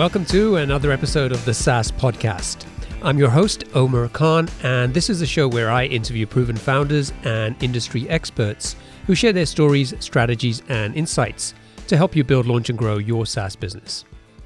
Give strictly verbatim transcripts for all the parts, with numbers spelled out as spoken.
Welcome to another episode of the SaaS Podcast. I'm your host, Omer Khan, and this is a show where I interview proven founders and industry experts who share their stories, strategies, and insights to help you build, launch, and grow your SaaS business.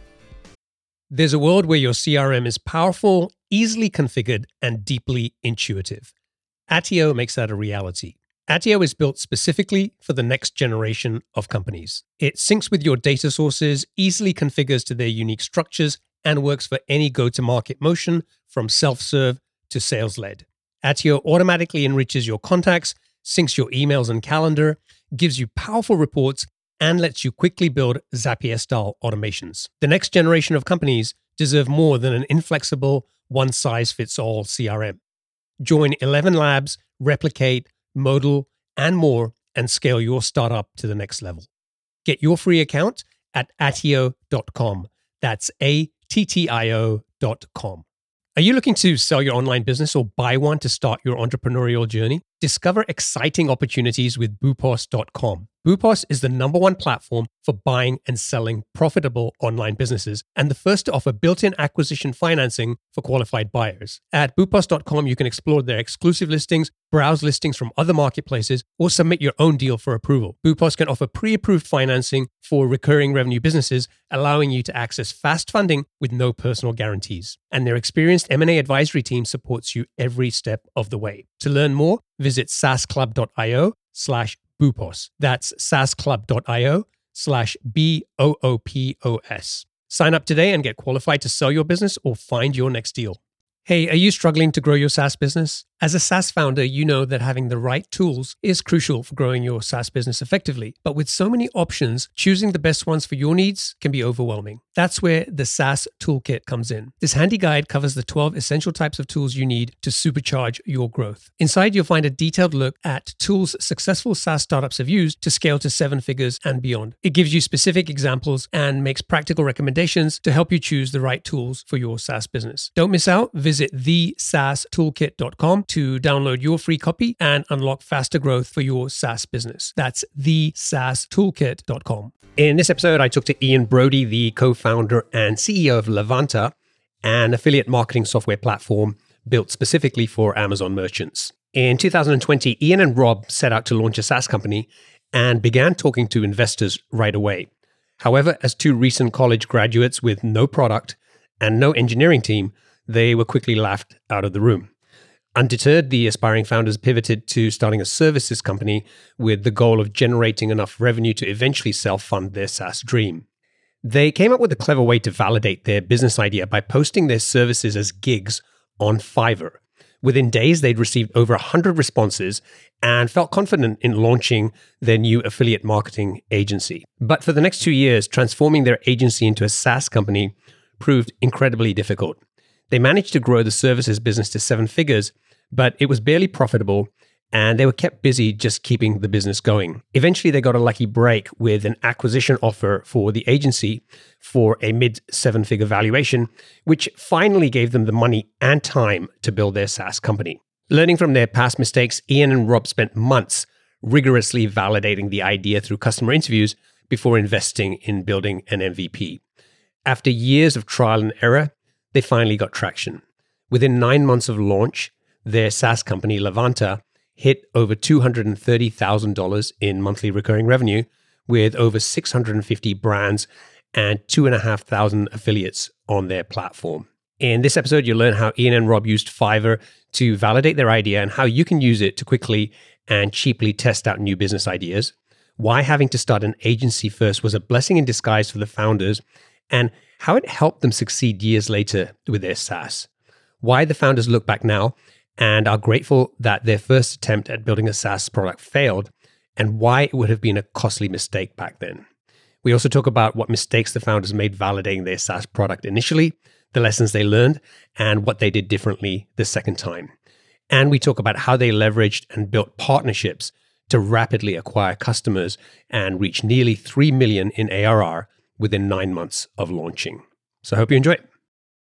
There's a world where your C R M is powerful, easily configured, and deeply intuitive. Attio makes that a reality. Attio is built specifically for the next generation of companies. It syncs with your data sources, easily configures to their unique structures, and works for any go-to-market motion from self-serve to sales-led. Attio automatically enriches your contacts, syncs your emails and calendar, gives you powerful reports, and lets you quickly build Zapier-style automations. The next generation of companies deserve more than an inflexible, one-size-fits-all C R M. Join eleven Labs, Replicate, Modal, and more, and scale your startup to the next level. Get your free account at attio dot com. That's A T T I O dot com. Are you looking to sell your online business or buy one to start your entrepreneurial journey? Discover exciting opportunities with boopos dot com. Boopos is the number one platform for buying and selling profitable online businesses and the first to offer built-in acquisition financing for qualified buyers. At boopos dot com, you can explore their exclusive listings, browse listings from other marketplaces, or submit your own deal for approval. Boopos can offer pre-approved financing for recurring revenue businesses, allowing you to access fast funding with no personal guarantees. And their experienced M and A advisory team supports you every step of the way. To learn more, visit saasclub.io slash boopos. That's saasclub.io slash B O O P O S. Sign up today and get qualified to sell your business or find your next deal. Hey, are you struggling to grow your SaaS business? As a SaaS founder, you know that having the right tools is crucial for growing your SaaS business effectively. But with so many options, choosing the best ones for your needs can be overwhelming. That's where the SaaS Toolkit comes in. This handy guide covers the twelve essential types of tools you need to supercharge your growth. Inside, you'll find a detailed look at tools successful SaaS startups have used to scale to seven figures and beyond. It gives you specific examples and makes practical recommendations to help you choose the right tools for your SaaS business. Don't miss out. Visit the saas toolkit dot com to download your free copy and unlock faster growth for your SaaS business. That's the saas toolkit dot com. In this episode, I talked to Ian Brody, the co-founder and C E O of Levanta, an affiliate marketing software platform built specifically for Amazon merchants. In two thousand twenty, Ian and Rob set out to launch a SaaS company and began talking to investors right away. However, as two recent college graduates with no product and no engineering team, they were quickly laughed out of the room. Undeterred, the aspiring founders pivoted to starting a services company with the goal of generating enough revenue to eventually self-fund their SaaS dream. They came up with a clever way to validate their business idea by posting their services as gigs on Fiverr. Within days, they'd received over one hundred responses and felt confident in launching their new affiliate marketing agency. But for the next two years, transforming their agency into a SaaS company proved incredibly difficult. They managed to grow the services business to seven figures, but it was barely profitable, and they were kept busy just keeping the business going. Eventually, they got a lucky break with an acquisition offer for the agency for a mid-seven-figure valuation, which finally gave them the money and time to build their SaaS company. Learning from their past mistakes, Ian and Rob spent months rigorously validating the idea through customer interviews before investing in building an M V P. After years of trial and error, they finally got traction. Within nine months of launch, their SaaS company, Levanta, hit over two hundred thirty thousand dollars in monthly recurring revenue with over six hundred fifty brands and two thousand five hundred affiliates on their platform. In this episode, you'll learn how Ian and Rob used Fiverr to validate their idea and how you can use it to quickly and cheaply test out new business ideas, why having to start an agency first was a blessing in disguise for the founders, and how it helped them succeed years later with their SaaS. Why the founders look back now and are grateful that their first attempt at building a SaaS product failed, and why it would have been a costly mistake back then. We also talk about what mistakes the founders made validating their SaaS product initially, the lessons they learned, and what they did differently the second time. And we talk about how they leveraged and built partnerships to rapidly acquire customers and reach nearly three million in A R R within nine months of launching. So I hope you enjoy it.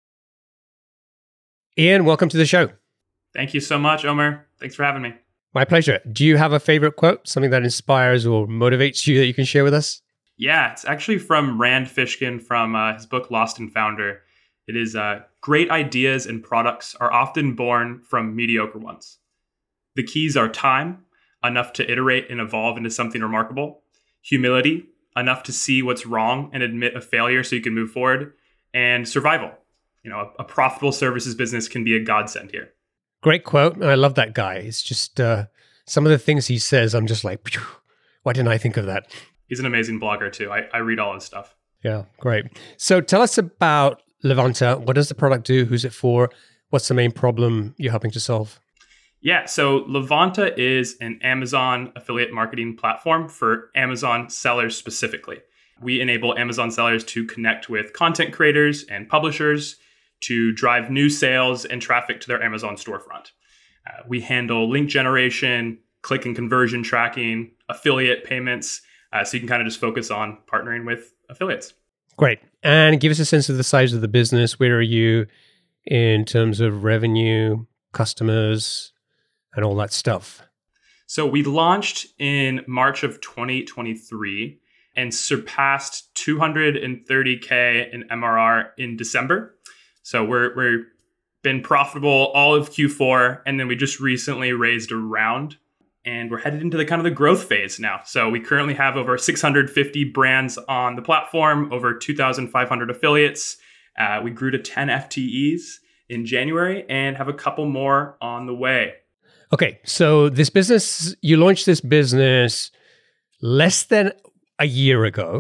Ian, welcome to the show. Thank you so much, Omer. Thanks for having me. My pleasure. Do you have a favorite quote, something that inspires or motivates you that you can share with us? Yeah, it's actually from Rand Fishkin from uh, his book Lost and Founder. It is uh, great ideas and products are often born from mediocre ones. The keys are time, enough to iterate and evolve into something remarkable; humility, enough to see what's wrong and admit a failure so you can move forward; and survival. You know, a, a profitable services business can be a godsend here. Great quote. I love that guy. It's just uh, some of the things he says, I'm just like, phew, why didn't I think of that? He's an amazing blogger too. I, I read all his stuff. Yeah, great. So tell us about Levanta. What does the product do? Who's it for? What's the main problem you're helping to solve? Yeah, so Levanta is an Amazon affiliate marketing platform for Amazon sellers specifically. We enable Amazon sellers to connect with content creators and publishers to drive new sales and traffic to their Amazon storefront. Uh, we handle link generation, click and conversion tracking, affiliate payments, uh, so you can kind of just focus on partnering with affiliates. Great. And give us a sense of the size of the business. Where are you in terms of revenue, customers, and all that stuff? So we launched in March of twenty twenty-three and surpassed two hundred thirty K in M R R in December. So we're we're been profitable all of Q four, and then we just recently raised a round, and we're headed into the kind of the growth phase now. So we currently have over six hundred fifty brands on the platform, over two thousand five hundred affiliates. Uh, we grew to ten F T Es in January and have a couple more on the way. Okay, so this business, you launched this business less than a year ago,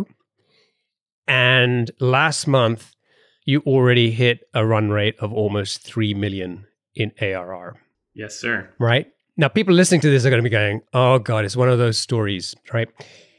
and last month you already hit a run rate of almost three million in A R R. Yes, sir. Right? Now, people listening to this are going to be going, oh God, it's one of those stories, right?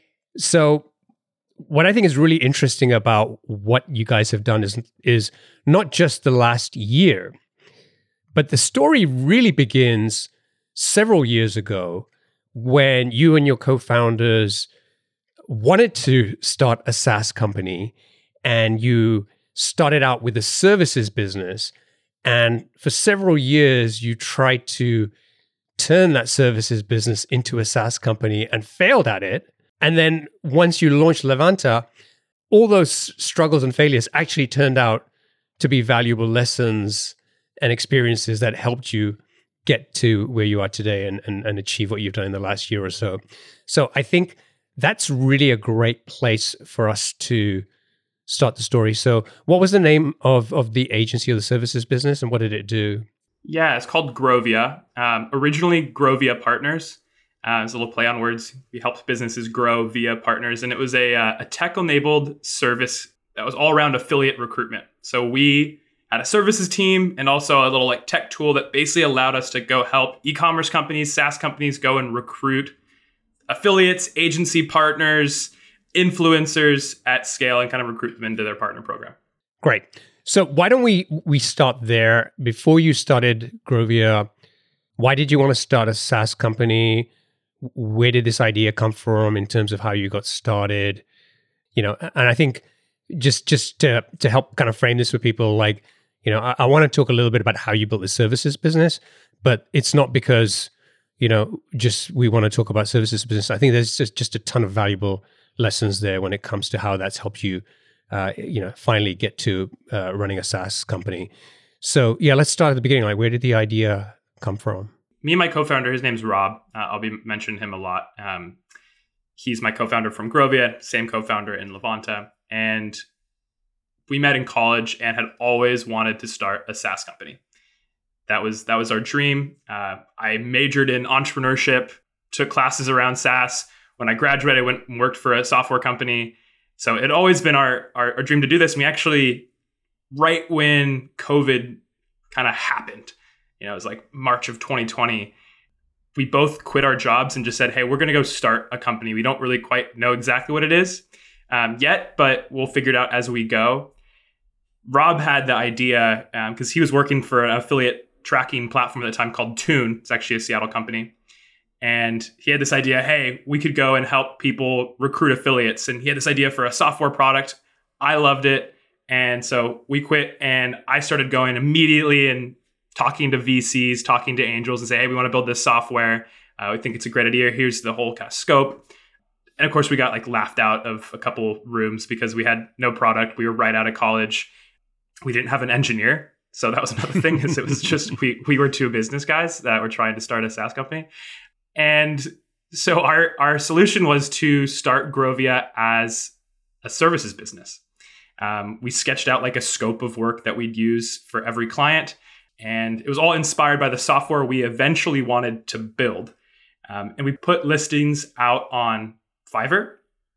So what I think is really interesting about what you guys have done is, is not just the last year, but the story really begins several years ago when you and your co-founders wanted to start a SaaS company, and you started out with a services business. And for several years, you tried to turn that services business into a SaaS company and failed at it. And then once you launched Levanta, all those struggles and failures actually turned out to be valuable lessons and experiences that helped you get to where you are today and, and, and achieve what you've done in the last year or so. So I think that's really a great place for us to start the story. So what was the name of, of the agency or the services business, and what did it do? Yeah, it's called Grovia. Um, originally, Grovia Partners. Uh, it's a little play on words. We helped businesses grow via partners. And it was a, uh, a tech-enabled service that was all around affiliate recruitment. So we had a services team and also a little like tech tool that basically allowed us to go help e-commerce companies, SaaS companies go and recruit affiliates, agency partners, influencers at scale and kind of recruit them into their partner program. Great. So why don't we we start there? Before you started Grovia, why did you want to start a SaaS company? Where did this idea come from in terms of how you got started? You know, and I think just just to to help kind of frame this for people, like, you know, I, I want to talk a little bit about how you built the services business, but it's not because, you know, just we want to talk about services business. I think there's just, just a ton of valuable lessons there when it comes to how that's helped you, uh, you know, finally get to uh, running a SaaS company. So yeah, let's start at the beginning. Like, where did the idea come from? Me and my co-founder, his name's Rob. Uh, I'll be mentioning him a lot. Um, he's my co-founder from Grovia, same co-founder in Levanta. And we met in college and had always wanted to start a SaaS company. That was that was our dream. Uh, I majored in entrepreneurship, took classes around SaaS. When I graduated, I went and worked for a software company. So it had always been our, our, our dream to do this. And we actually, right when COVID kind of happened, you know, it was like March of twenty twenty, we both quit our jobs and just said, hey, we're going to go start a company. We don't really quite know exactly what it is um, yet, but we'll figure it out as we go. Rob had the idea because um, he was working for an affiliate tracking platform at the time called Tune. It's actually a Seattle company. And he had this idea, hey, we could go and help people recruit affiliates. And he had this idea for a software product. I loved it. And so we quit, and I started going immediately and talking to V Cs, talking to angels, and say, hey, we want to build this software. Uh, we think it's a great idea. Here's the whole kind of scope. And of course, we got like laughed out of a couple rooms because we had no product. We were right out of college. We didn't have an engineer. So that was another thing, is it was just, we we were two business guys that were trying to start a SaaS company. And so our, our solution was to start Grovia as a services business. Um, we sketched out like a scope of work that we'd use for every client. And it was all inspired by the software we eventually wanted to build. Um, and we put listings out on Fiverr.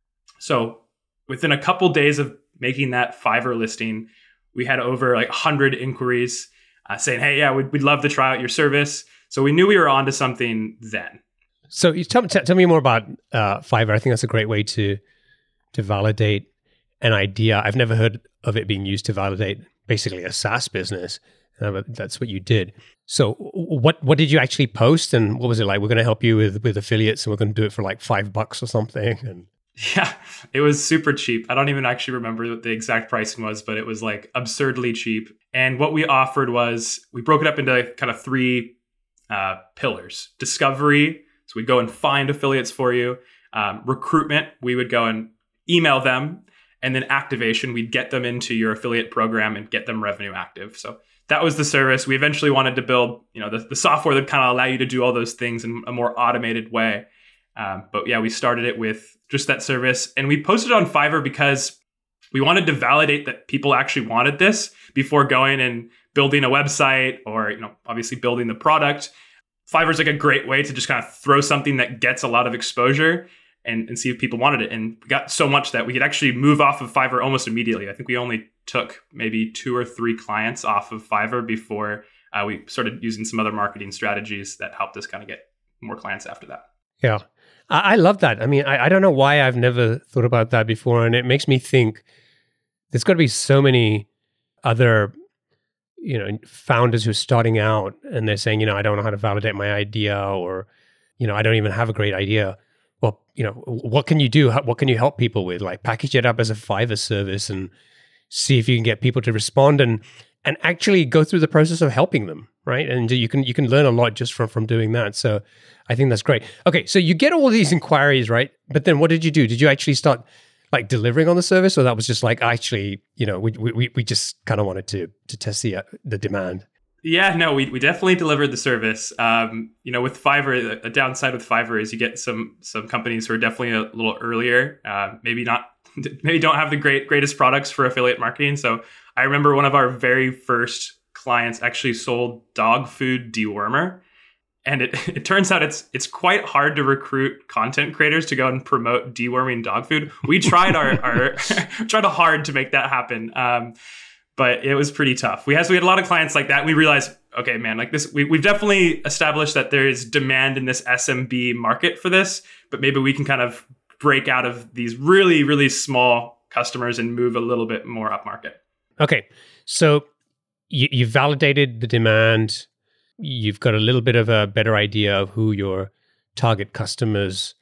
So within a couple days of making that Fiverr listing, we had over like one hundred inquiries uh, saying, hey, yeah, we'd, we'd love to try out your service. So we knew we were onto something then. So you tell, t- tell me more about uh, Fiverr. I think that's a great way to to validate an idea. I've never heard of it being used to validate basically a SaaS business. Uh, but that's what you did. So what what did you actually post, and what was it like? We're going to help you with, with affiliates, and we're going to do it for like five bucks or something. And yeah, it was super cheap. I don't even actually remember what the exact pricing was, but it was like absurdly cheap. And what we offered was, we broke it up into kind of three uh, pillars. Discovery, so we'd go and find affiliates for you. Um, recruitment, we would go and email them. And then activation, we'd get them into your affiliate program and get them revenue active. So that was the service. We eventually wanted to build, you know, the, the software that kind of allow you to do all those things in a more automated way. Um, but yeah, we started it with just that service, and we posted it on Fiverr because we wanted to validate that people actually wanted this before going and building a website or, you know, obviously building the product. Fiverr's like a great way to just kind of throw something that gets a lot of exposure and, and see if people wanted it. And we got so much that we could actually move off of Fiverr almost immediately. I think we only took maybe two or three clients off of Fiverr before uh, we started using some other marketing strategies that helped us kind of get more clients after that. Yeah, I, I love that. I mean, I, I don't know why I've never thought about that before. And it makes me think there's got to be so many other, you know, founders who are starting out and they're saying, you know, I don't know how to validate my idea, or, you know, I don't even have a great idea. Well, you know, what can you do? How, what can you help people with? Like package it up as a Fiverr service and see if you can get people to respond and and actually go through the process of helping them, right? And you can you can learn a lot just from from doing that. So I think that's great. Okay, so you get all these inquiries, right? But then what did you do? Did you actually start like delivering on the service, or that was just like actually, you know, we we we just kind of wanted to to test the uh, the demand? Yeah, no, we we definitely delivered the service. Um, you know, with Fiverr, a downside with Fiverr is you get some some companies who are definitely a little earlier, uh, maybe not, maybe don't have the great greatest products for affiliate marketing. So I remember one of our very first clients actually sold dog food dewormer, and it it turns out it's it's quite hard to recruit content creators to go and promote deworming dog food. We tried our our tried hard to make that happen. Um, But it was pretty tough. We had, so we had a lot of clients like that. We realized, okay, man, like this, we, we've definitely established that there is demand in this S M B market for this, but maybe we can kind of break out of these really, really small customers and move a little bit more upmarket. Okay. So you, you validated the demand. You've got a little bit of a better idea of who your target customers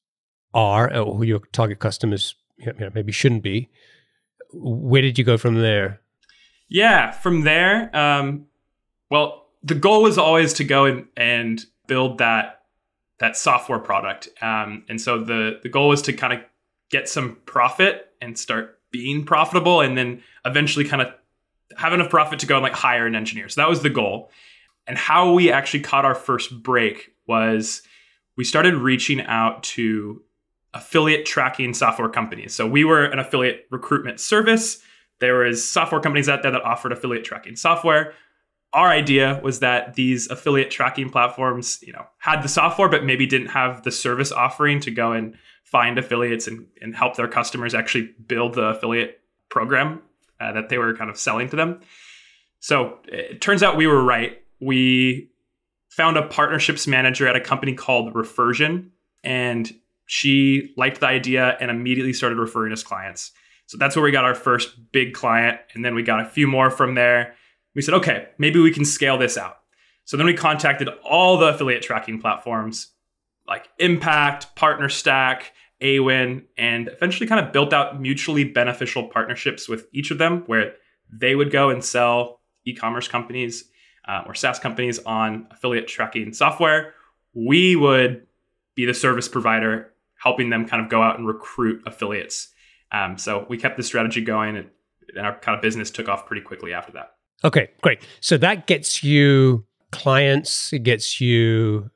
are, or who your target customers, you know, maybe shouldn't be. Where did you go from there? Yeah, from there, um, well, the goal was always to go and, and build that that software product. Um, and so the, the goal was to kind of get some profit and start being profitable, and then eventually kind of have enough profit to go and like hire an engineer. So that was the goal. And how we actually caught our first break was we started reaching out to affiliate tracking software companies. So we were an affiliate recruitment service. There was software companies out there that offered affiliate tracking software. Our idea was that these affiliate tracking platforms, you know, had the software, but maybe didn't have the service offering to go and find affiliates and, and help their customers actually build the affiliate program uh, that they were kind of selling to them. So it turns out we were right. We found a partnerships manager at a company called Refersion, and she liked the idea and immediately started referring us clients. So that's where we got our first big client. And then we got a few more from there. We said, okay, maybe we can scale this out. So then we contacted all the affiliate tracking platforms like Impact, PartnerStack, Awin, and eventually kind of built out mutually beneficial partnerships with each of them where they would go and sell e-commerce companies uh, or SaaS companies on affiliate tracking software. We would be the service provider, helping them kind of go out and recruit affiliates. Um, so we kept the strategy going, and, and our kind of business took off pretty quickly after that. Okay, great. So that gets you clients, it gets you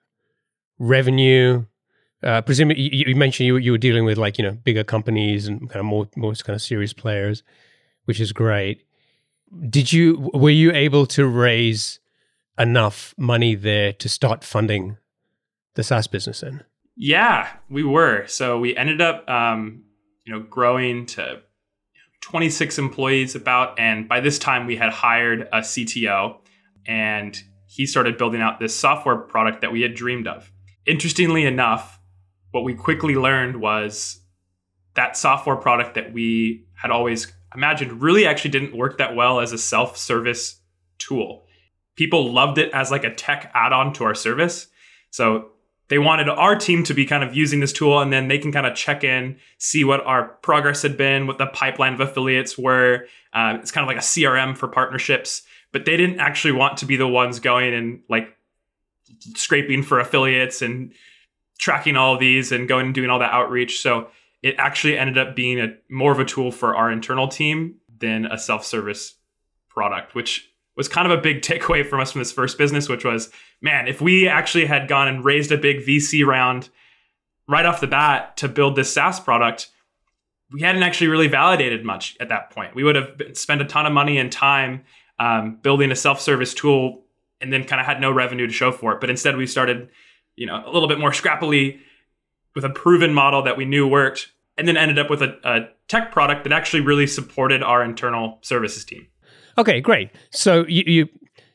revenue. Uh, presumably, you, you mentioned you, you were dealing with like, you know, bigger companies and kind of more, more kind of serious players, which is great. Did you, were you able to raise enough money there to start funding the SaaS business then? Yeah, we were. So we ended up, um, you know, growing to twenty-six employees about, and by this time we had hired a C T O, and he started building out this software product that we had dreamed of. Interestingly enough, what we quickly learned was that software product that we had always imagined really actually didn't work that well as a self-service tool. People loved it as like a tech add-on to our service. So they wanted our team to be kind of using this tool, and then they can kind of check in, see what our progress had been, what the pipeline of affiliates were. Uh, it's kind of like a C R M for partnerships, but they didn't actually want to be the ones going and like scraping for affiliates and tracking all of these and going and doing all that outreach. So it actually ended up being a more of a tool for our internal team than a self-service product, which was kind of a big takeaway from us from this first business, which was, man, if we actually had gone and raised a big V C round right off the bat to build this SaaS product, we hadn't actually really validated much at that point. We would have spent a ton of money and time um, building a self-service tool and then kind of had no revenue to show for it. But instead we started, you know, a little bit more scrappily with a proven model that we knew worked, and then ended up with a, a tech product that actually really supported our internal services team. Okay, great. So you you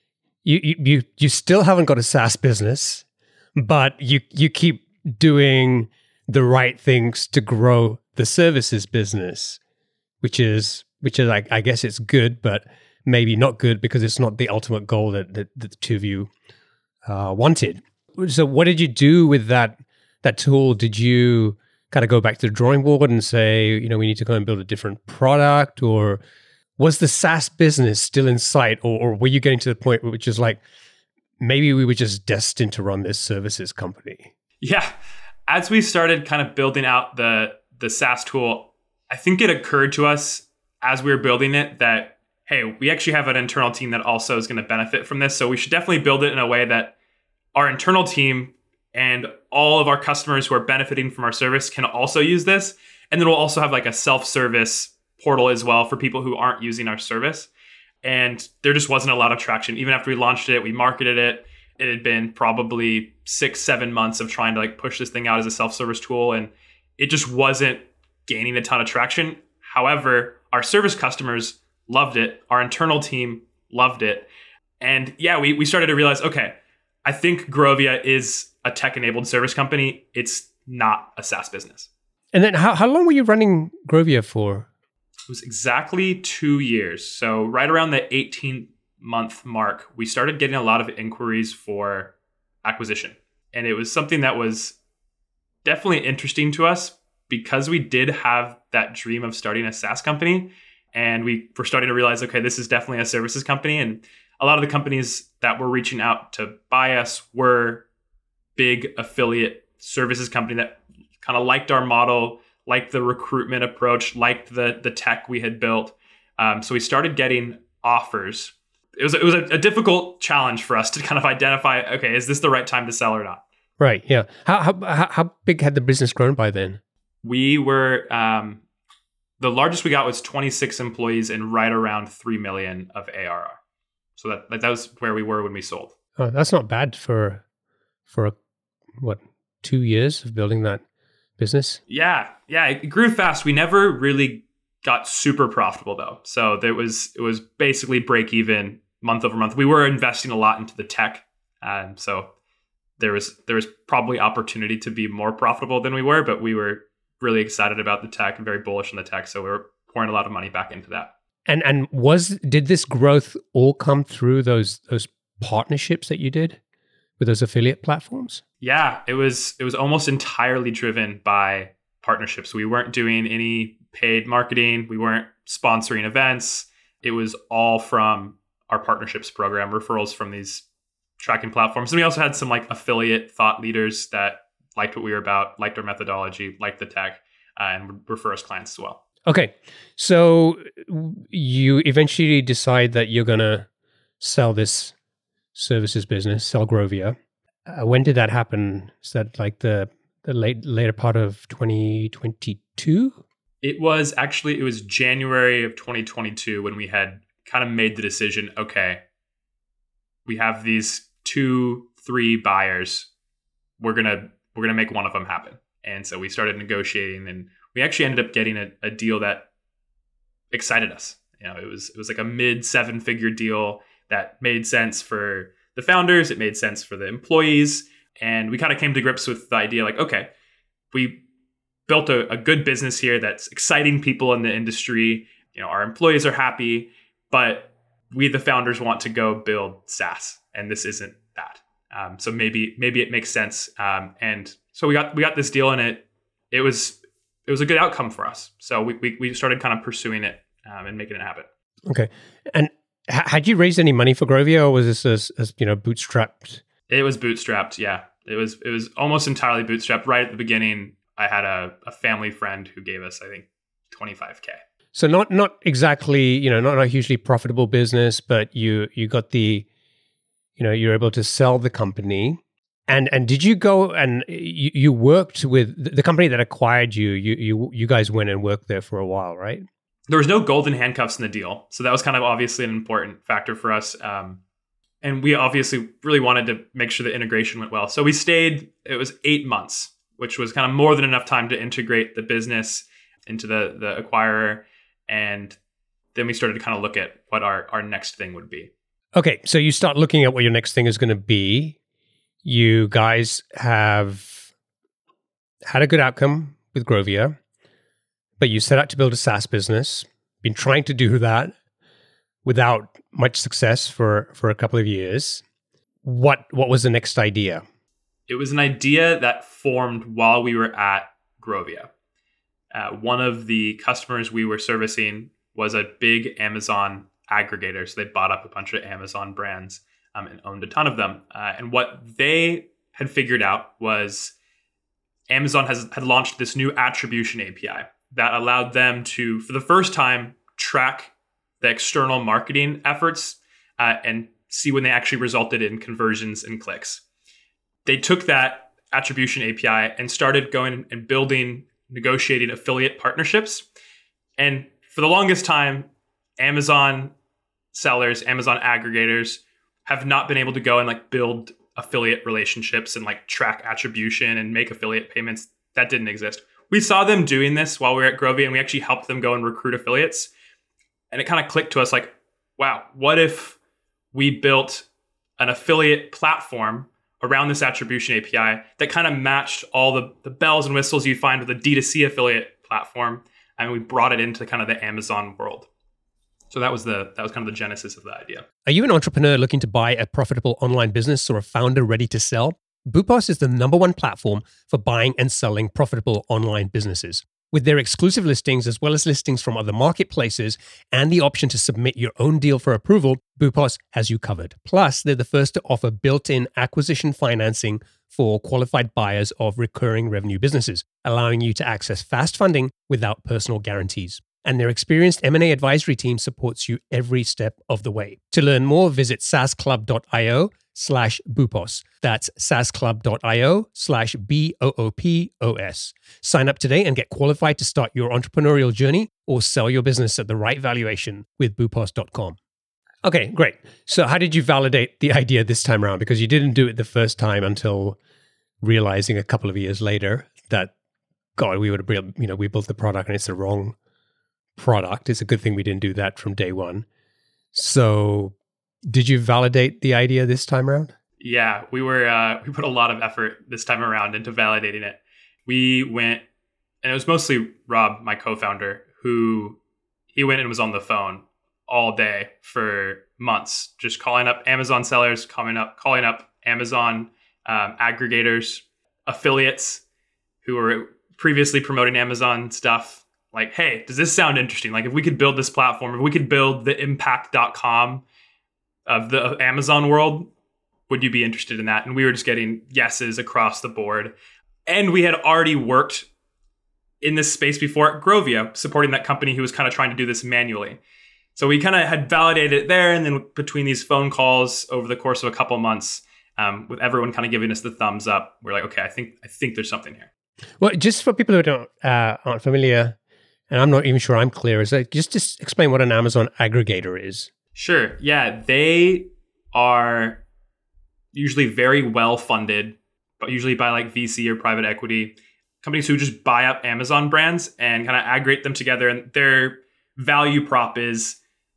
you you you still haven't got a SaaS business, but you you keep doing the right things to grow the services business, which is which is like, I guess it's good, but maybe not good because it's not the ultimate goal that, that, that the two of you uh, wanted. So what did you do with that that tool? Did you kind of go back to the drawing board and say, you know, we need to go and build a different product, or was the SaaS business still in sight, or, or were you getting to the point which is like, maybe we were just destined to run this services company? Yeah. As we started kind of building out the, the SaaS tool, I think it occurred to us as we were building it that, hey, we actually have an internal team that also is going to benefit from this. So we should definitely build it in a way that our internal team and all of our customers who are benefiting from our service can also use this. And then we'll also have like a self-service portal as well for people who aren't using our service. And there just wasn't a lot of traction. Even after we launched it, we marketed it. It had been probably six, seven months of trying to like push this thing out as a self-service tool. And it just wasn't gaining a ton of traction. However, our service customers loved it. Our internal team loved it. And yeah, we, we started to realize, okay, I think Grovia is a tech-enabled service company. It's not a SaaS business. And then how, how long were you running Grovia for? It was exactly two years. So right around the eighteen-month mark, we started getting a lot of inquiries for acquisition. And it was something that was definitely interesting to us because we did have that dream of starting a SaaS company. And we were starting to realize, okay, this is definitely a services company. And a lot of the companies that were reaching out to buy us were big affiliate services company that kind of liked our model, liked the recruitment approach, liked the the tech we had built. Um, so we started getting offers. It was it was a, a difficult challenge for us to kind of identify, okay, is this the right time to sell or not? Right. Yeah. How how how big had the business grown by then? We were um, the largest we got was twenty-six employees and right around three million of A R R. So that that was where we were when we sold. Oh, that's not bad for for a, what two years of building that business. Yeah, yeah, it grew fast. We never really got super profitable though. So there was it was basically break even month over month. We were investing a lot into the tech, um, so there was there was probably opportunity to be more profitable than we were, but we were really excited about the tech and very bullish on the tech, so we were pouring a lot of money back into that. And and was did this growth all come through those those partnerships that you did with those affiliate platforms? Yeah, it was it was almost entirely driven by partnerships. We weren't doing any paid marketing. We weren't sponsoring events. It was all from our partnerships program, referrals from these tracking platforms. And we also had some like affiliate thought leaders that liked what we were about, liked our methodology, liked the tech, uh, and would refer us clients as well. Okay. So you eventually decide that you're going to sell this services business, sell Grovia. Uh, when did that happen? Is that like the, the late later part of twenty twenty-two? It was actually, it was January of twenty twenty-two when we had kind of made the decision, okay, we have these two, three buyers. We're going to, we're going to make one of them happen. And so we started negotiating, and we actually ended up getting a, a deal that excited us. You know, it was, it was like a mid seven figure deal that made sense for the founders. It made sense for the employees. And we kind of came to grips with the idea like, okay, we built a, a good business here that's exciting people in the industry. You know, our employees are happy, but we, the founders, want to go build SaaS, and this isn't that. Um, so maybe maybe it makes sense. Um, and so we got we got this deal, and it it was it was a good outcome for us. So we we, we started kind of pursuing it um, and making it happen. Okay, and h- had you raised any money for Grovia, or was this as, as you know bootstrapped? It was bootstrapped. Yeah, it was it was almost entirely bootstrapped. Right at the beginning, I had a, a family friend who gave us, I think, twenty-five K. So not not exactly, you know, not a hugely profitable business, but you you got the, you know, you're able to sell the company. And and did you go and you, you worked with the company that acquired you? You you you guys went and worked there for a while, right? There was no golden handcuffs in the deal, so that was kind of obviously an important factor for us. Um, and we obviously really wanted to make sure the integration went well. So we stayed. It was eight months, which was kind of more than enough time to integrate the business into the the acquirer. And then we started to kind of look at what our, our next thing would be. Okay, so you start looking at what your next thing is going to be. You guys have had a good outcome with Grovia, but you set out to build a SaaS business, been trying to do that without much success for, for a couple of years. What what was the next idea? It was an idea that formed while we were at Grovia. Uh, one of the customers we were servicing was a big Amazon aggregator. So they bought up a bunch of Amazon brands um, and owned a ton of them. Uh, and what they had figured out was Amazon has had launched this new attribution A P I that allowed them to, for the first time, track the external marketing efforts uh, and see when they actually resulted in conversions and clicks. They took that attribution A P I and started going and building negotiating affiliate partnerships. And for the longest time, Amazon sellers, Amazon aggregators have not been able to go and like build affiliate relationships and like track attribution and make affiliate payments. That didn't exist. We saw them doing this while we were at Grovia, and we actually helped them go and recruit affiliates. And it kind of clicked to us like, wow, what if we built an affiliate platform around this attribution A P I that kind of matched all the, the bells and whistles you find with a D two C affiliate platform, and we brought it into kind of the Amazon world. So that was the that was kind of the genesis of the idea. Are you an entrepreneur looking to buy a profitable online business or a founder ready to sell? Boopos is the number one platform for buying and selling profitable online businesses. With their exclusive listings, as well as listings from other marketplaces, and the option to submit your own deal for approval, Boopos has you covered. Plus, they're the first to offer built-in acquisition financing for qualified buyers of recurring revenue businesses, allowing you to access fast funding without personal guarantees. And their experienced M and A advisory team supports you every step of the way. To learn more, visit saasclub.io slash Boopos. That's saasclub.io slash B O O P O S. Sign up today and get qualified to start your entrepreneurial journey or sell your business at the right valuation with boopos dot com. Okay, great. So how did you validate the idea this time around? Because you didn't do it the first time until realizing a couple of years later that, God, we would have, you know, we built the product and it's the wrong product. It's a good thing we didn't do that from day one. So did you validate the idea this time around? Yeah, we were uh, we put a lot of effort this time around into validating it. We went, and it was mostly Rob, my co-founder, who he went and was on the phone all day for months, just calling up Amazon sellers, calling up calling up Amazon um, aggregators, affiliates who were previously promoting Amazon stuff. Like, hey, does this sound interesting? Like, if we could build this platform, if we could build the impact dot com of the Amazon world, would you be interested in that? And we were just getting yeses across the board. And we had already worked in this space before at Grovia, supporting that company who was kind of trying to do this manually. So we kind of had validated it there. And then between these phone calls over the course of a couple of months, um, with everyone kind of giving us the thumbs up, we're like, okay, I think I think there's something here. Well, just for people who don't uh, aren't familiar, and I'm not even sure I'm clear, is that just just explain what an Amazon aggregator is. Sure. Yeah, they are usually very well funded, but usually by like V C or private equity companies who just buy up Amazon brands and kind of aggregate them together. And their value prop is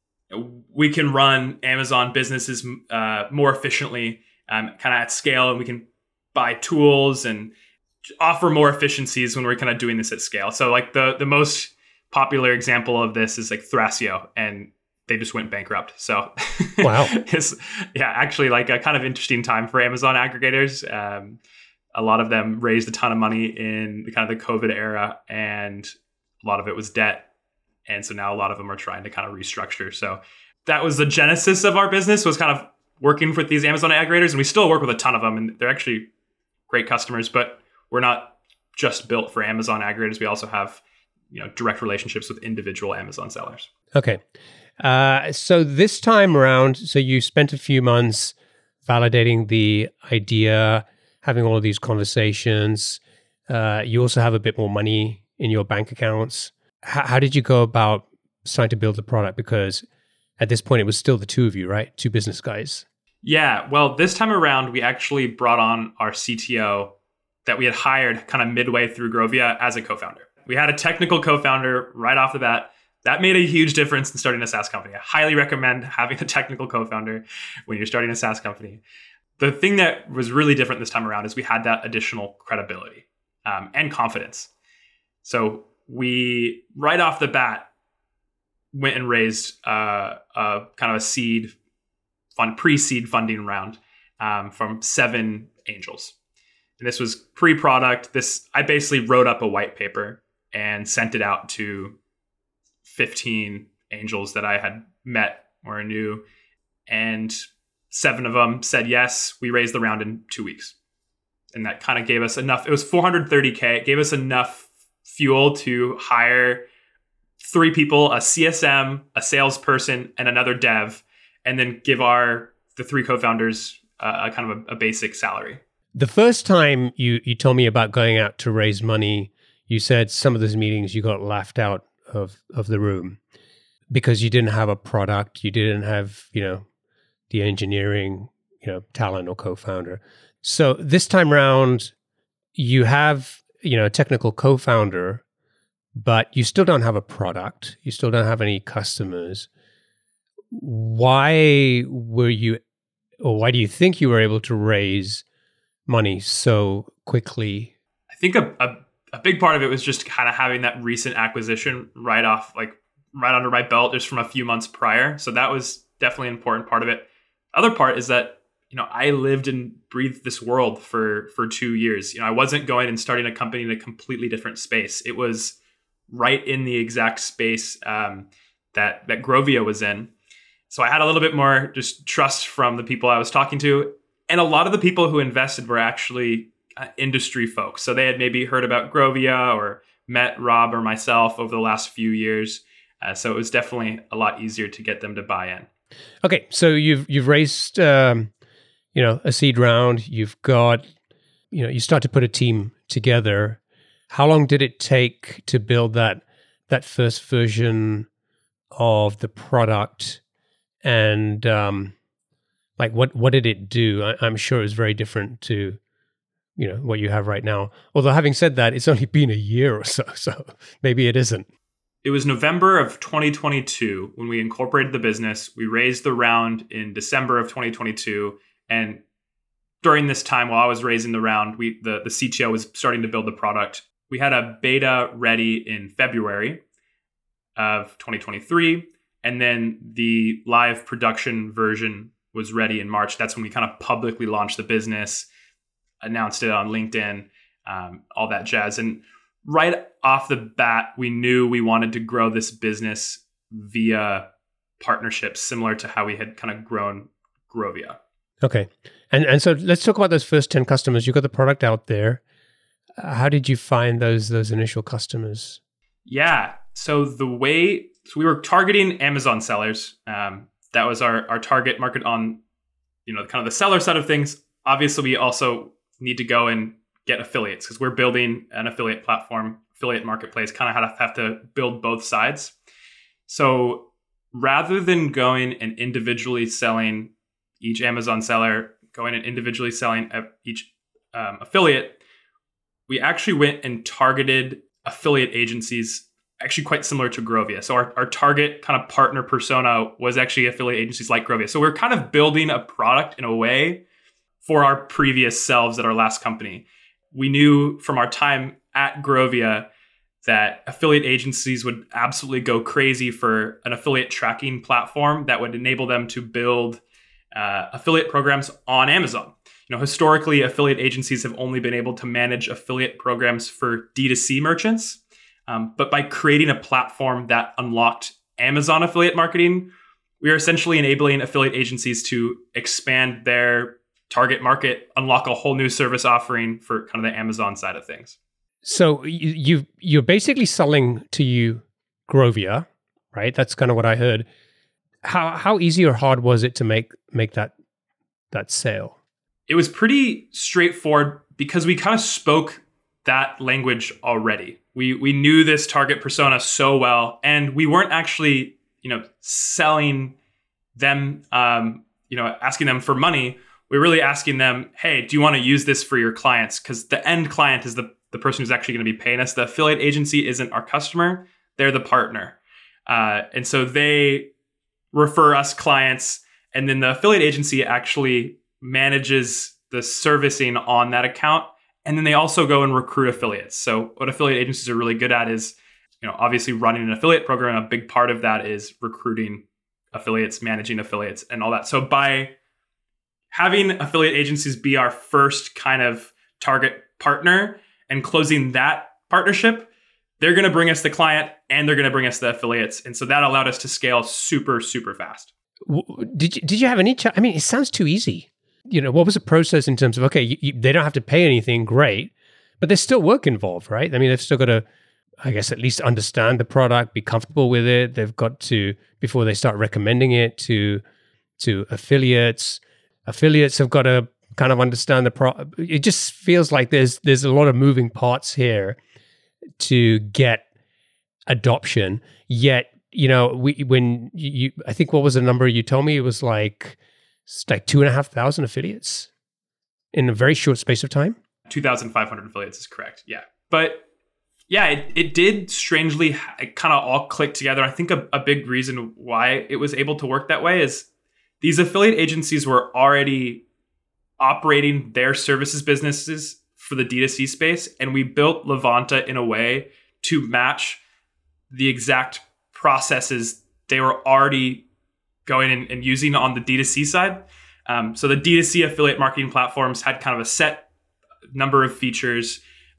we can run Amazon businesses uh, more efficiently, um, kind of at scale, and we can buy tools and offer more efficiencies when we're kind of doing this at scale. So like the the most popular example of this is like Thrasio, and they just went bankrupt. So wow, it's yeah, actually like a kind of interesting time for Amazon aggregators. Um, a lot of them raised a ton of money in the kind of the COVID era, and a lot of it was debt. And so now a lot of them are trying to kind of restructure. So that was the genesis of our business, was kind of working with these Amazon aggregators. And we still work with a ton of them, and they're actually great customers, but we're not just built for Amazon aggregators. We also have, you know, direct relationships with individual Amazon sellers. Okay. Uh, so this time around, so you spent a few months validating the idea, having all of these conversations. Uh, you also have a bit more money in your bank accounts. H- how did you go about starting to build the product? Because at this point, it was still the two of you, right? Two business guys. Yeah. Well, this time around, we actually brought on our C T O that we had hired kind of midway through Grovia as a co-founder. We had a technical co-founder right off the bat. That made a huge difference in starting a SaaS company. I highly recommend having a technical co-founder when you're starting a SaaS company. The thing that was really different this time around is we had that additional credibility um, and confidence. So we, right off the bat, went and raised uh, a kind of a seed fund, pre-seed funding round um, from seven angels. And this was pre-product. This I basically wrote up a white paper and sent it out to fifteen angels that I had met or knew, and seven of them said yes. We raised the round in two weeks. And that kind of gave us enough. It was four hundred thirty K. It gave us enough fuel to hire three people, a C S M, a salesperson, and another dev, and then give our the three co-founders uh, a kind of a, a basic salary. The first time you, you told me about going out to raise money, you said some of those meetings you got laughed out of, of the room because you didn't have a product, you didn't have, you know, the engineering, you know, talent or co-founder. So this time around, you have, you know, a technical co-founder, but you still don't have a product. You still don't have any customers. Why were you, or why do you think you were able to raise money so quickly? I think a, a, a big part of it was just kind of having that recent acquisition right off, like right under my belt, just from a few months prior. So that was definitely an important part of it. Other part is that, you know, I lived and breathed this world for for two years. You know, I wasn't going and starting a company in a completely different space. It was right in the exact space um, that that Grovia was in. So I had a little bit more just trust from the people I was talking to. And a lot of the people who invested were actually uh, industry folks. So they had maybe heard about Grovia or met Rob or myself over the last few years. Uh, so it was definitely a lot easier to get them to buy in. Okay, so you've you've raised um, you know, a seed round. You've got, you know, you start to put a team together. How long did it take to build that that first version of the product? And um, like, what what did it do? I, I'm sure it was very different to, you know, what you have right now. Although having said that, it's only been a year or so, so maybe it isn't. It was November of twenty twenty-two when we incorporated the business. We raised the round in December of twenty twenty-two. And during this time, while I was raising the round, we the, the C T O was starting to build the product. We had a beta ready in February of twenty twenty-three. And then the live production version was ready in March. That's when we kind of publicly launched the business, announced it on LinkedIn, um, all that jazz. And right off the bat, we knew we wanted to grow this business via partnerships, similar to how we had kind of grown Grovia. Okay. And and so let's talk about those first ten customers. You got the product out there. How did you find those those initial customers? Yeah. So the way so we were targeting Amazon sellers. Um, that was our our target market on, you know, kind of the seller side of things. Obviously, we also need to go and get affiliates because we're building an affiliate platform, affiliate marketplace. Kind of have to have to build both sides. So rather than going and individually selling each Amazon seller, going and individually selling each um, affiliate, we actually went and targeted affiliate agencies, actually quite similar to Grovia. So our, our target kind of partner persona was actually affiliate agencies like Grovia. So we're kind of building a product in a way for our previous selves at our last company. We knew from our time at Grovia that affiliate agencies would absolutely go crazy for an affiliate tracking platform that would enable them to build uh, affiliate programs on Amazon. You know, historically, affiliate agencies have only been able to manage affiliate programs for D two C merchants. Um, but by creating a platform that unlocked Amazon affiliate marketing, we are essentially enabling affiliate agencies to expand their target market, unlock a whole new service offering for kind of the Amazon side of things. So you, you you're basically selling to you Grovia, right? That's kind of what I heard. How how easy or hard was it to make make that that sale? It was pretty straightforward because we kind of spoke that language already. We we knew this target persona so well, and we weren't actually, you know, selling them, um, you know, asking them for money. We're really asking them, hey, do you want to use this for your clients? Because the end client is the the person who's actually going to be paying us. The affiliate agency isn't our customer; they're the partner, uh, and so they refer us clients, and then the affiliate agency actually manages the servicing on that account. And then they also go and recruit affiliates. So what affiliate agencies are really good at is, you know, obviously running an affiliate program. A big part of that is recruiting affiliates, managing affiliates, and all that. So by having affiliate agencies be our first kind of target partner and closing that partnership, they're going to bring us the client and they're going to bring us the affiliates. And so that allowed us to scale super, super fast. Did you, did you have any, ch- I mean, it sounds too easy. You know, what was the process in terms of, okay, you, you, they don't have to pay anything, great, but there's still work involved, right? I mean, they've still got to, I guess, at least understand the product, be comfortable with it. They've got to, before they start recommending it to to affiliates, affiliates have got to kind of understand the product. It just feels like there's there's a lot of moving parts here to get adoption. Yet, you know, we when you, I think what was the number you told me? It was like, it's like two and a half thousand affiliates in a very short space of time. two thousand five hundred affiliates is correct. Yeah. But yeah, it, it did strangely kind of all click together. I think a, a big reason why it was able to work that way is these affiliate agencies were already operating their services businesses for the D two C space. And we built Levanta in a way to match the exact processes they were already going and, and using on the D two C side. Um, so the D two C affiliate marketing platforms had kind of a set number of features.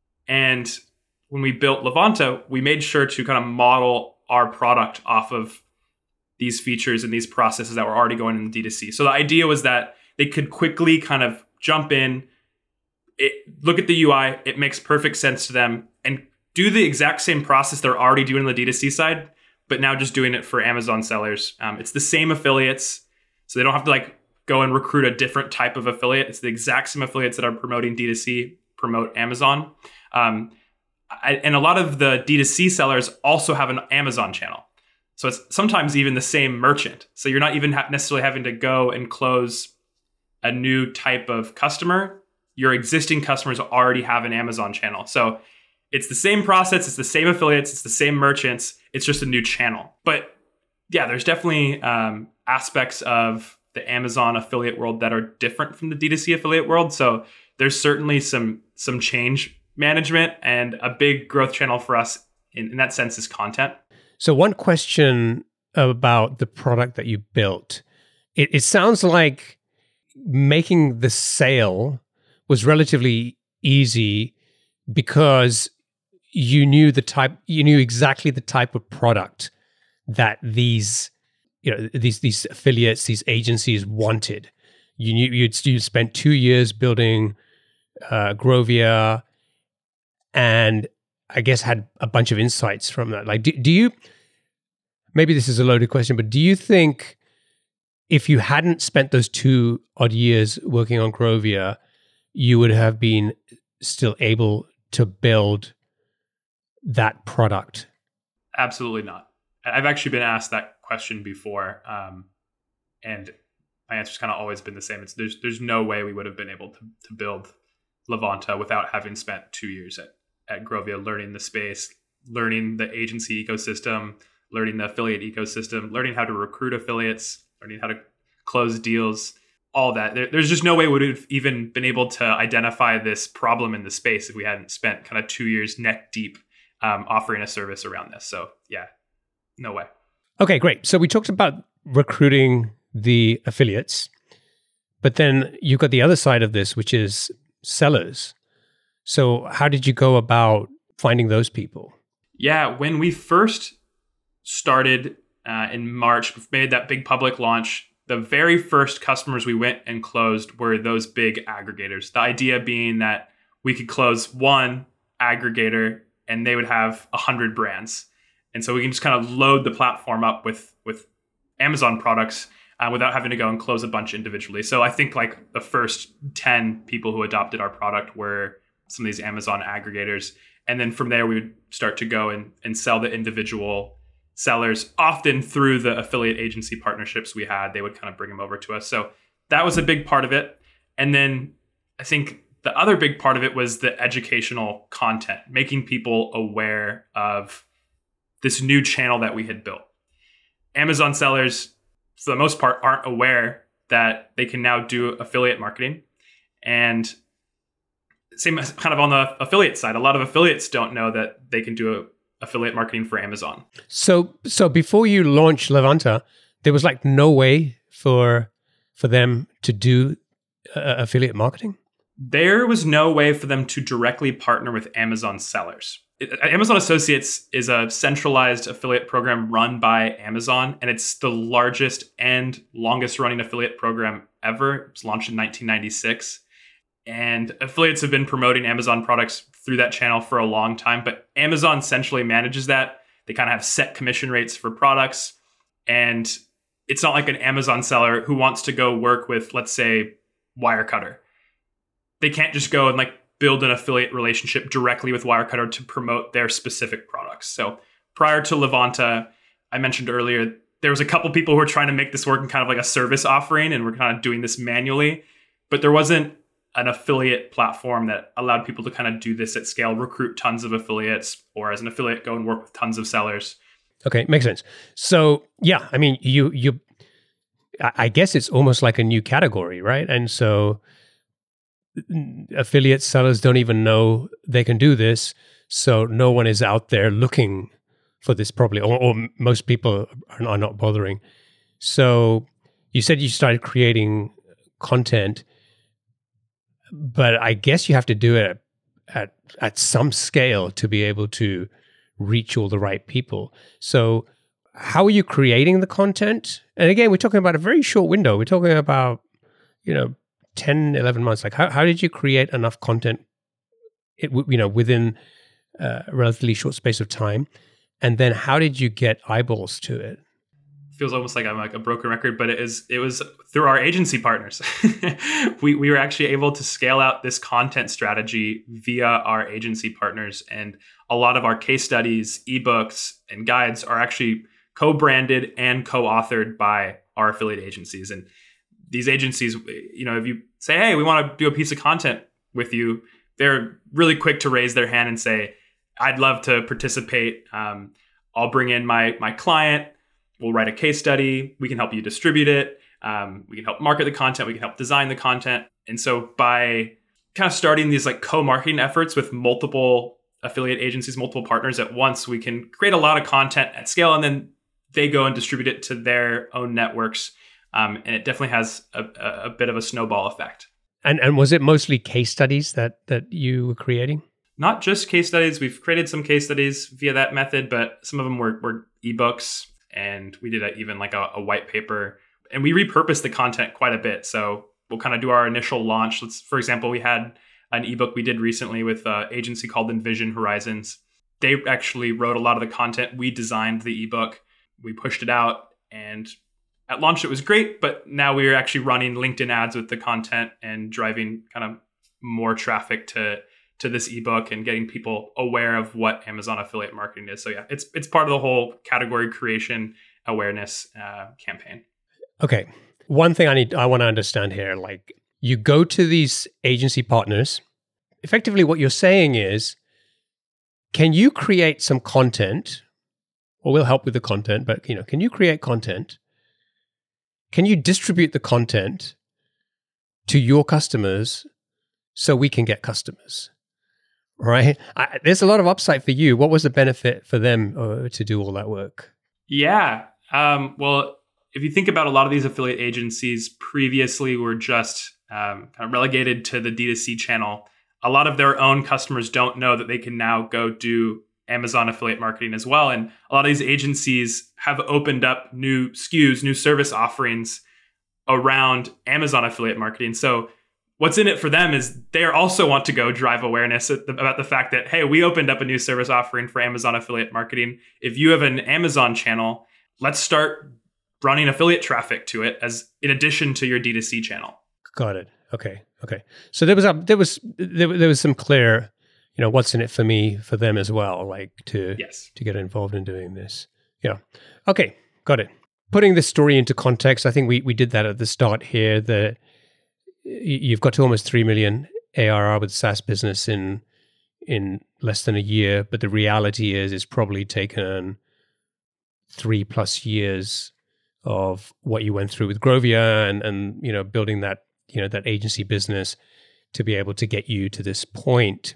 And when we built Levanta, we made sure to kind of model our product off of these features and these processes that were already going in the D two C. So the idea was that they could quickly kind of jump in, it, look at the U I, it makes perfect sense to them, and do the exact same process they're already doing on the D two C side, but now just doing it for Amazon sellers. Um, it's the same affiliates, so they don't have to like go and recruit a different type of affiliate. It's the exact same affiliates that are promoting D two C, promote Amazon. Um, I, and a lot of the D two C sellers also have an Amazon channel. So it's sometimes even the same merchant. So you're not even ha- necessarily having to go and close a new type of customer. Your existing customers already have an Amazon channel. So it's the same process, it's the same affiliates, it's the same merchants, it's just a new channel. But yeah, there's definitely um, aspects of the Amazon affiliate world that are different from the D two C affiliate world. So there's certainly some some change management, and a big growth channel for us in, in that sense is content. So one question about the product that you built, it, it sounds like making the sale was relatively easy because you knew the type, you knew exactly the type of product that these, you know, these these affiliates, these agencies wanted. You knew you'd you spent two years building uh, Grovia. and I guess had a bunch of insights from that. Like, do, do you, maybe this is a loaded question, but do you think if you hadn't spent those two odd years working on Grovia, you would have been still able to build that product? Absolutely not. I've actually been asked that question before, um, and my answer's kind of always been the same. It's there's there's no way we would have been able to to build Levanta without having spent two years at at Grovia, learning the space, learning the agency ecosystem, learning the affiliate ecosystem, learning how to recruit affiliates, learning how to close deals, all that. There, there's just no way we would have even been able to identify this problem in the space if we hadn't spent kind of two years neck deep um, offering a service around this. So yeah, no way. Okay, great. So we talked about recruiting the affiliates, but then you've got the other side of this, which is sellers. So how did you go about finding those people? Yeah, when we first started uh, in March, we made that big public launch, the very first customers we went and closed were those big aggregators. The idea being that we could close one aggregator and they would have one hundred brands. And so we can just kind of load the platform up with, with Amazon products uh, without having to go and close a bunch individually. So I think like the first ten people who adopted our product were some of these Amazon aggregators. And then from there, we would start to go and, and sell the individual sellers, often through the affiliate agency partnerships we had. They would kind of bring them over to us. So that was a big part of it. And then I think the other big part of it was the educational content, making people aware of this new channel that we had built. Amazon sellers, for the most part, aren't aware that they can now do affiliate marketing. And same as kind of on the affiliate side, a lot of affiliates don't know that they can do a, affiliate marketing for Amazon. So, so before you launched Levanta, there was like no way for for them to do uh, affiliate marketing? There was no way for them to directly partner with Amazon sellers. It, Amazon Associates is a centralized affiliate program run by Amazon, and it's the largest and longest running affiliate program ever. It was launched in nineteen ninety-six. And affiliates have been promoting Amazon products through that channel for a long time, but Amazon centrally manages that. They kind of have set commission rates for products. And it's not like an Amazon seller who wants to go work with, let's say, Wirecutter. They can't just go and like build an affiliate relationship directly with Wirecutter to promote their specific products. So prior to Levanta, I mentioned earlier, there was a couple people who were trying to make this work in kind of like a service offering, and we're kind of doing this manually, but there wasn't an affiliate platform that allowed people to kind of do this at scale, recruit tons of affiliates, or as an affiliate, go and work with tons of sellers. Okay, makes sense. So yeah, I mean, you you, I guess it's almost like a new category, right? And so affiliate sellers don't even know they can do this, so no one is out there looking for this probably, or, or most people are, are not bothering. So you said you started creating content, but I guess you have to do it at at some scale to be able to reach all the right people. So how are you creating the content? And again, we're talking about a very short window. We're talking about, you know, ten, eleven months. Like how, how did you create enough content, it, you know, within a relatively short space of time? And then how did you get eyeballs to it? Feels almost like I'm like a broken record, but it is it was through our agency partners. we we were actually able to scale out this content strategy via our agency partners, and a lot of our case studies, ebooks, and guides are actually co-branded and co-authored by our affiliate agencies. And these agencies, you know, if you say, "Hey, we want to do a piece of content with you," they're really quick to raise their hand and say, "I'd love to participate. Um, I'll bring in my my client. We'll write a case study. We can help you distribute it. Um, we can help market the content. We can help design the content." And so by kind of starting these like co-marketing efforts with multiple affiliate agencies, multiple partners at once, we can create a lot of content at scale, and then they go and distribute it to their own networks. Um, and it definitely has a, a bit of a snowball effect. And and was it mostly case studies that that you were creating? Not just case studies. We've created some case studies via that method, but some of them were, were ebooks. And we did a, even like a, a white paper, and we repurposed the content quite a bit. So we'll kind of do our initial launch. Let's, for example, we had an ebook we did recently with an agency called Envision Horizons. They actually wrote a lot of the content. We designed the ebook. We pushed it out, and at launch it was great, but now we're actually running LinkedIn ads with the content and driving kind of more traffic to to this ebook and getting people aware of what Amazon affiliate marketing is. So yeah, it's it's part of the whole category creation awareness uh, campaign. Okay. One thing I need, I want to understand here, like you go to these agency partners, effectively what you're saying is, can you create some content, or we'll help with the content, but you know, can you create content? Can you distribute the content to your customers so we can get customers? Right? I, there's a lot of upside for you. What was the benefit for them uh, to do all that work? Yeah. Um, well, if you think about a lot of these affiliate agencies previously were just um, kind of relegated to the D two C channel. A lot of their own customers don't know that they can now go do Amazon affiliate marketing as well. And a lot of these agencies have opened up new S K Us, new service offerings around Amazon affiliate marketing. So what's in it for them is they also want to go drive awareness about the fact that, hey, we opened up a new service offering for Amazon affiliate marketing. If you have an Amazon channel, let's start running affiliate traffic to it as in addition to your D two C channel. Got it. Okay. Okay. So there was a, there was there, there was some clear, you know, what's in it for me, for them as well, like to yes. to get involved in doing this. Yeah. Okay. Got it. Putting this story into context, I think we we did that at the start here. That you've got to almost three million A R R with SaaS business in in less than a year, but the reality is it's probably taken three plus years of what you went through with Grovia and and you know building that you know that agency business to be able to get you to this point.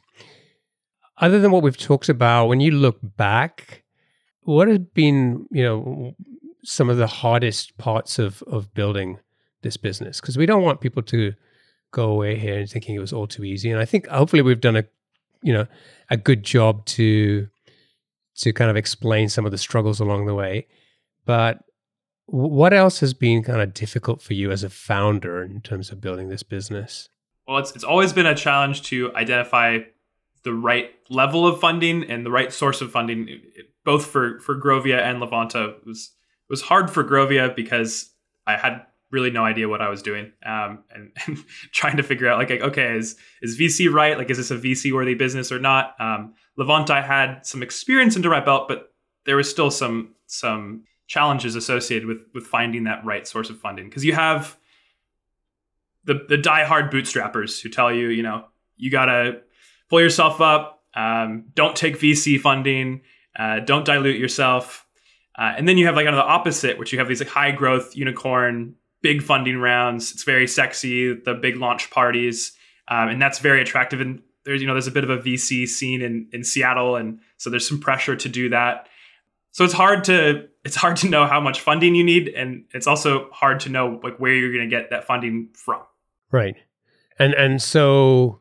Other than what we've talked about, when you look back, what have been you know some of the hardest parts of of building this business? Because we don't want people to go away here and thinking it was all too easy. And I think hopefully we've done a you know a good job to to kind of explain some of the struggles along the way. But what else has been kind of difficult for you as a founder in terms of building this business? Well, it's it's always been a challenge to identify the right level of funding and the right source of funding, both for, for Grovia and Levanta. It was it was hard for Grovia because I had really no idea what I was doing, um, and, and trying to figure out like, okay, is is V C right? Like, is this a V C worthy business or not? Um, Levanta, I had some experience under my belt, but there was still some some challenges associated with with finding that right source of funding, because you have the the diehard bootstrappers who tell you, you know, you gotta pull yourself up, um, don't take V C funding, uh, don't dilute yourself, uh, and then you have like kind of the opposite, which you have these like high growth unicorn, big funding rounds. It's very sexy, the big launch parties, um, and that's very attractive. And there's you know there's a bit of a V C scene in in Seattle, and so there's some pressure to do that. So it's hard to it's hard to know how much funding you need, and it's also hard to know like where you're going to get that funding from. Right, and and so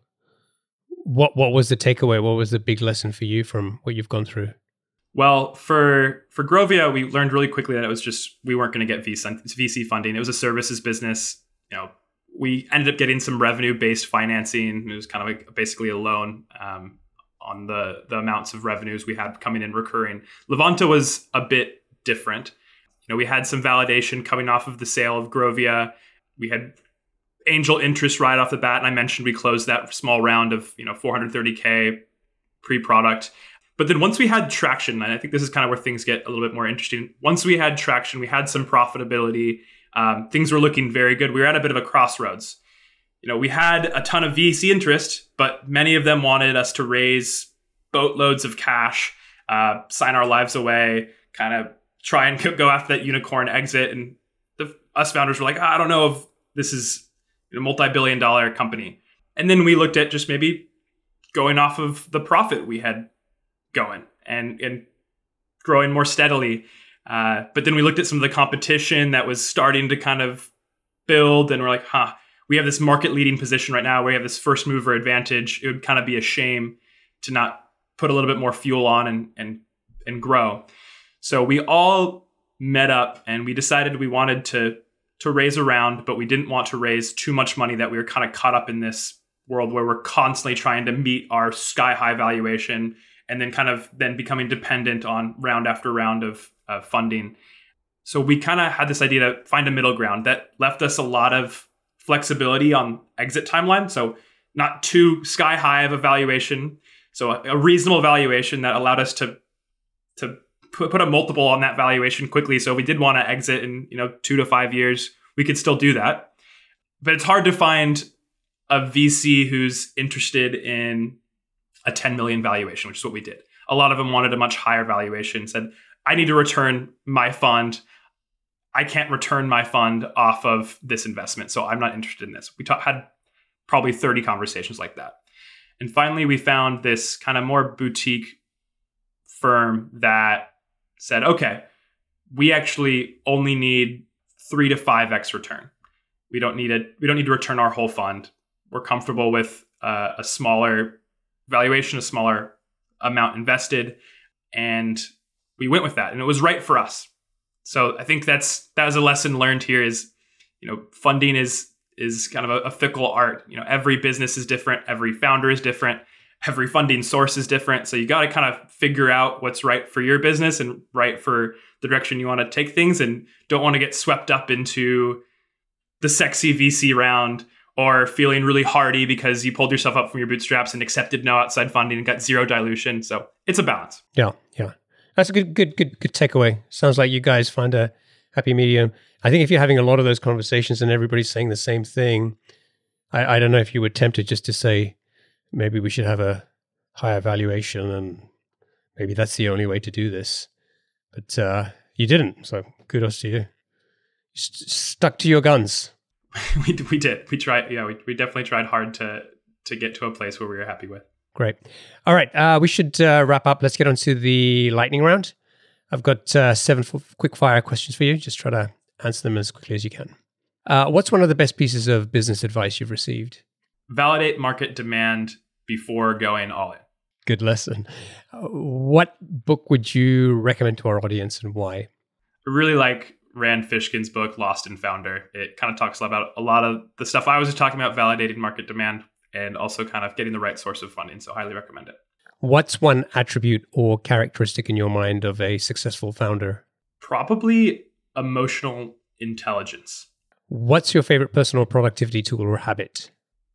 what what was the takeaway? What was the big lesson for you from what you've gone through? Well, for for Grovia, we learned really quickly that it was just we weren't going to get V C funding. It was a services business. You know, we ended up getting some revenue based financing. It was kind of like basically a loan. Um, on the, the amounts of revenues we had coming in recurring. Levanta was a bit different. You know, we had some validation coming off of the sale of Grovia. We had angel interest right off the bat. And I mentioned we closed that small round of, you know, four hundred thirty K pre-product. But then once we had traction, and I think this is kind of where things get a little bit more interesting. Once we had traction, we had some profitability. Um, things were looking very good. We were at a bit of a crossroads. You know, we had a ton of V C interest, but many of them wanted us to raise boatloads of cash, uh, sign our lives away, kind of try and go after that unicorn exit. And the, us founders were like, oh, I don't know if this is a multi-billion dollar company. And then we looked at just maybe going off of the profit we had going and, and growing more steadily. Uh, but then we looked at some of the competition that was starting to kind of build, and we're like, huh, we have this market leading position right now. We have this first mover advantage. It would kind of be a shame to not put a little bit more fuel on and and and grow. So we all met up and we decided we wanted to to raise a round, but we didn't want to raise too much money that we were kind of caught up in this world where we're constantly trying to meet our sky high valuation and then kind of then becoming dependent on round after round of uh, funding. So we kind of had this idea to find a middle ground that left us a lot of flexibility on exit timeline. So not too sky high of a valuation. So a, a reasonable valuation that allowed us to to put, put a multiple on that valuation quickly. So if we did want to exit in, you know, two to five years, we could still do that. But it's hard to find a V C who's interested in a ten million valuation, which is what we did. A lot of them wanted a much higher valuation, said, I need to return my fund. I can't return my fund off of this investment, so I'm not interested in this. We ta- had probably thirty conversations like that. And finally, we found this kind of more boutique firm that said, okay, we actually only need three to five X return. We don't need it. We don't need to return our whole fund. We're comfortable with uh, a smaller valuation, a smaller amount invested. And we went with that, and it was right for us. So I think that's that was a lesson learned here is, you know, funding is is kind of a, a fickle art. You know, every business is different, every founder is different, every funding source is different. So you got to kind of figure out what's right for your business and right for the direction you want to take things, and don't want to get swept up into the sexy V C round or feeling really hardy because you pulled yourself up from your bootstraps and accepted no outside funding and got zero dilution. So it's a balance. Yeah, yeah. That's a good, good, good, good takeaway. Sounds like you guys find a happy medium. I think if you're having a lot of those conversations and everybody's saying the same thing, I, I don't know if you were tempted just to say, maybe we should have a higher valuation and maybe that's the only way to do this. But uh, you didn't, so kudos to you. You st- stuck to your guns. we we did. We tried. Yeah, we we definitely tried hard to to get to a place where we were happy with. Great. All right. Uh, we should uh, wrap up. Let's get on to the lightning round. I've got uh, seven f- quick fire questions for you. Just try to answer them as quickly as you can. Uh, what's one of the best pieces of business advice you've received? Validate market demand before going all in. Good lesson. Uh, what book would you recommend to our audience and why? I really like Rand Fishkin's book, Lost and Founder. It kind of talks about a lot of the stuff I was just talking about, validating market demand, and also kind of getting the right source of funding. So highly recommend it. What's one attribute or characteristic in your mind of a successful founder? Probably emotional intelligence. What's your favorite personal productivity tool or habit?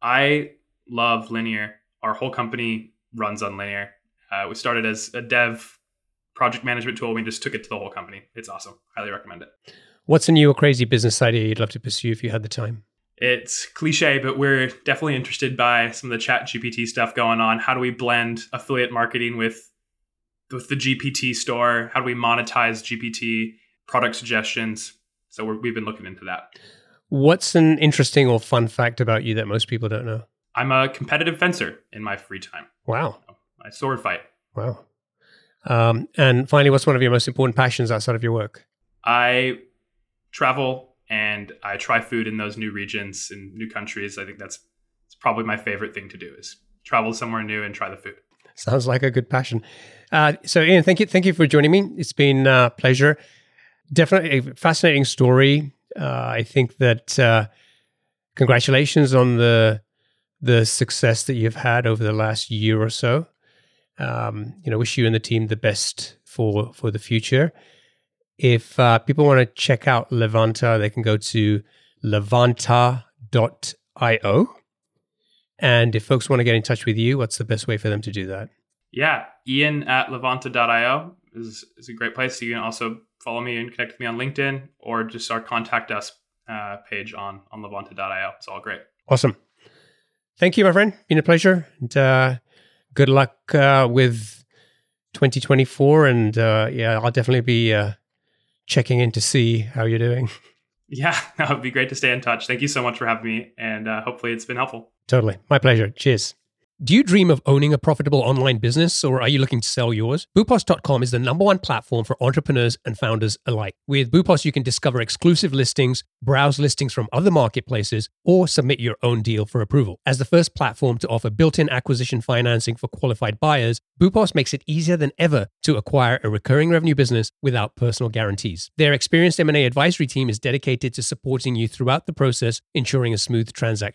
I love Linear. Our whole company runs on Linear. Uh, we started as a dev project management tool. We just took it to the whole company. It's awesome. Highly recommend it. What's a new or crazy business idea you'd love to pursue if you had the time? It's cliche, but we're definitely interested by some of the Chat G P T stuff going on. How do we blend affiliate marketing with, with the G P T store? How do we monetize G P T product suggestions? So we're, we've been looking into that. What's an interesting or fun fact about you that most people don't know? I'm a competitive fencer in my free time. Wow. I sword fight. Wow. Um, and finally, what's one of your most important passions outside of your work? I travel and I try food in those new regions and new countries. I think that's it's probably my favorite thing to do is travel somewhere new and try the food. Sounds like a good passion. Uh, so Ian, thank you. Thank you for joining me. It's been a pleasure. Definitely a fascinating story. Uh, I think that uh, congratulations on the the success that you've had over the last year or so. Um, you know, wish you and the team the best for for the future. If uh, people want to check out Levanta, they can go to levanta dot io. And if folks want to get in touch with you, what's the best way for them to do that? Yeah, Ian at levanta dot io is, is a great place. You can also follow me and connect with me on LinkedIn or just our contact us uh, page on, on levanta dot io. It's all great. Awesome. Thank you, my friend. Been a pleasure. And uh, good luck uh, with twenty twenty-four. And uh, yeah, I'll definitely be uh, checking in to see how you're doing. Yeah, that would be great to stay in touch. Thank you so much for having me. And uh, hopefully it's been helpful. Totally. My pleasure. Cheers. Do you dream of owning a profitable online business, or are you looking to sell yours? Boopos dot com is the number one platform for entrepreneurs and founders alike. With Boopos, you can discover exclusive listings, browse listings from other marketplaces, or submit your own deal for approval. As the first platform to offer built-in acquisition financing for qualified buyers, Boopos makes it easier than ever to acquire a recurring revenue business without personal guarantees. Their experienced M and A advisory team is dedicated to supporting you throughout the process, ensuring a smooth transaction.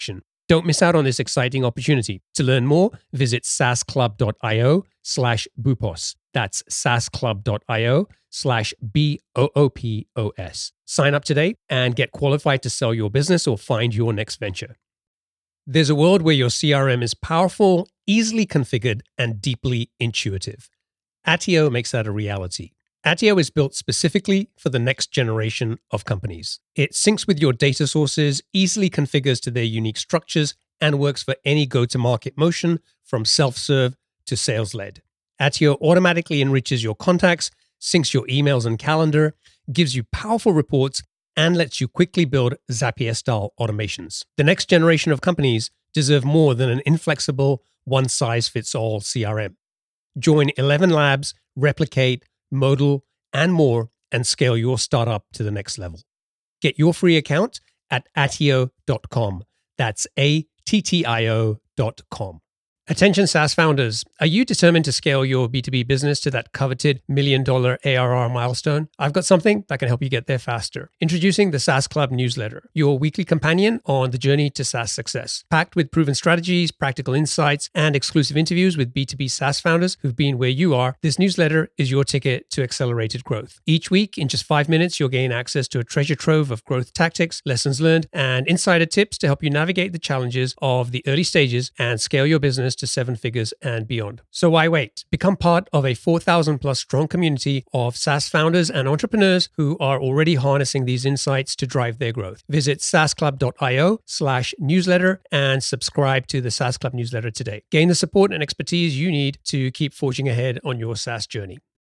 Don't miss out on this exciting opportunity. To learn more, visit saasclub.io slash boopos. That's saasclub.io slash B O O P O S. Sign up today and get qualified to sell your business or find your next venture. There's a world where your C R M is powerful, easily configured, and deeply intuitive. Attio makes that a reality. Attio is built specifically for the next generation of companies. It syncs with your data sources, easily configures to their unique structures, and works for any go-to-market motion from self-serve to sales-led. Attio automatically enriches your contacts, syncs your emails and calendar, gives you powerful reports, and lets you quickly build Zapier-style automations. The next generation of companies deserve more than an inflexible, one-size-fits-all C R M. Join eleven Labs, Replicate, Modal, and more, and scale your startup to the next level. Get your free account at attio dot com. That's A T T I O dot com. Attention SaaS founders, are you determined to scale your B two B business to that coveted million dollar A R R milestone? I've got something that can help you get there faster. Introducing the SaaS Club newsletter, your weekly companion on the journey to SaaS success. Packed with proven strategies, practical insights, and exclusive interviews with B two B SaaS founders who've been where you are, this newsletter is your ticket to accelerated growth. Each week, in just five minutes, you'll gain access to a treasure trove of growth tactics, lessons learned, and insider tips to help you navigate the challenges of the early stages and scale your business to seven figures and beyond. So why wait? Become part of a four thousand plus strong community of SaaS founders and entrepreneurs who are already harnessing these insights to drive their growth. Visit saasclub.io slash newsletter and subscribe to the SaaS Club newsletter today. Gain the support and expertise you need to keep forging ahead on your SaaS journey.